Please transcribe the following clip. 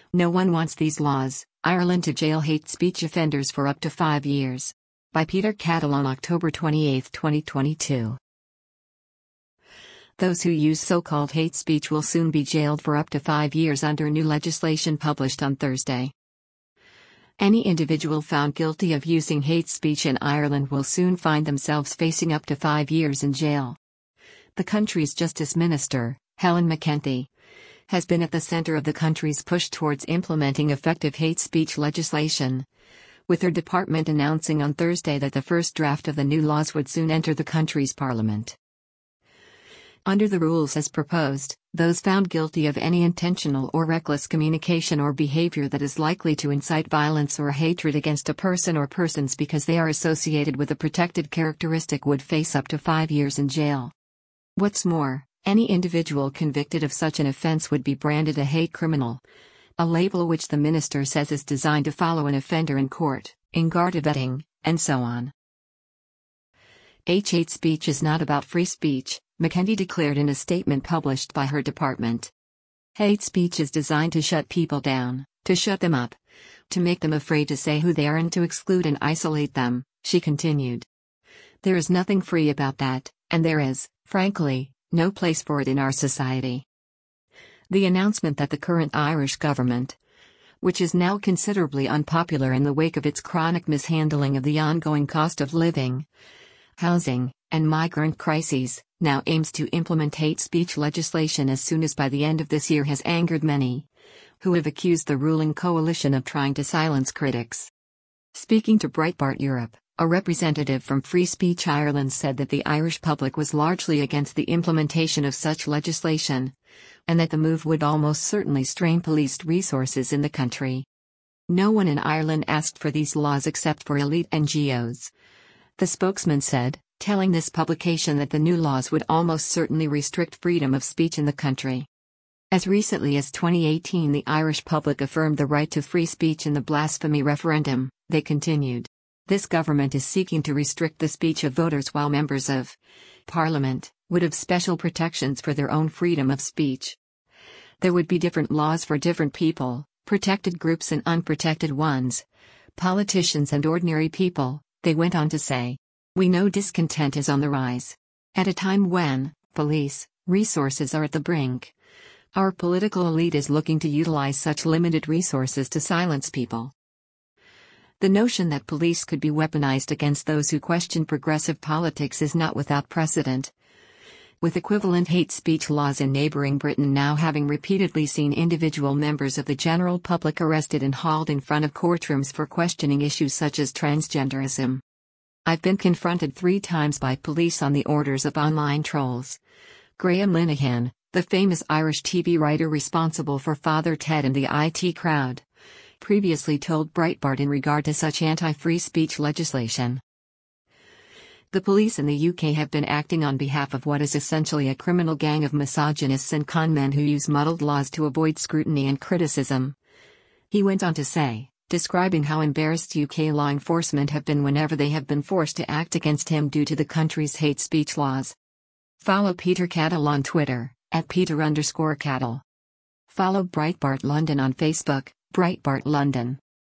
No one wants these laws, Ireland to jail hate speech offenders for up to 5 years. By Peter Cattle on October 28, 2022. Those who use so-called hate speech will soon be jailed for up to 5 years under new legislation published on Thursday. Any individual found guilty of using hate speech in Ireland will soon find themselves facing up to 5 years in jail. The country's Justice Minister, Helen McEntee, has been at the center of the country's push towards implementing effective hate speech legislation, with her department announcing on Thursday that the first draft of the new laws would soon enter the country's parliament. Under the rules as proposed, those found guilty of any intentional or reckless communication or behavior that is likely to incite violence or hatred against a person or persons because they are associated with a protected characteristic would face up to 5 years in jail. What's more, any individual convicted of such an offense would be branded a hate criminal, a label which the minister says is designed to follow an offender in court, in Garda vetting, and so on. Hate speech is not about free speech, McEntee declared in a statement published by her department. Hate speech is designed to shut people down, to shut them up, to make them afraid to say who they are and to exclude and isolate them, she continued. There is nothing free about that, and there is, frankly, no place for it in our society. The announcement that the current Irish government, which is now considerably unpopular in the wake of its chronic mishandling of the ongoing cost of living, housing, and migrant crises, now aims to implement hate speech legislation as soon as by the end of this year has angered many, who have accused the ruling coalition of trying to silence critics. Speaking to Breitbart Europe, a representative from Free Speech Ireland said that the Irish public was largely against the implementation of such legislation, and that the move would almost certainly strain police resources in the country. No one in Ireland asked for these laws except for elite NGOs, the spokesman said, telling this publication that the new laws would almost certainly restrict freedom of speech in the country. As recently as 2018, the Irish public affirmed the right to free speech in the blasphemy referendum, they continued. This government is seeking to restrict the speech of voters while members of Parliament would have special protections for their own freedom of speech. There would be different laws for different people, protected groups and unprotected ones, politicians and ordinary people, they went on to say. We know discontent is on the rise. At a time when police resources are at the brink, our political elite is looking to utilize such limited resources to silence people. The notion that police could be weaponized against those who question progressive politics is not without precedent, with equivalent hate speech laws in neighboring Britain now having repeatedly seen individual members of the general public arrested and hauled in front of courtrooms for questioning issues such as transgenderism. I've been confronted 3 times by police on the orders of online trolls. Graham Linehan, the famous Irish TV writer responsible for Father Ted and the IT Crowd, previously told Breitbart in regard to such anti-free speech legislation. The police in the UK have been acting on behalf of what is essentially a criminal gang of misogynists and conmen who use muddled laws to avoid scrutiny and criticism. He went on to say, describing how embarrassed UK law enforcement have been whenever they have been forced to act against him due to the country's hate speech laws. Follow Peter Cattle on Twitter, @Peter_Cattle. Follow Breitbart London on Facebook, Breitbart London.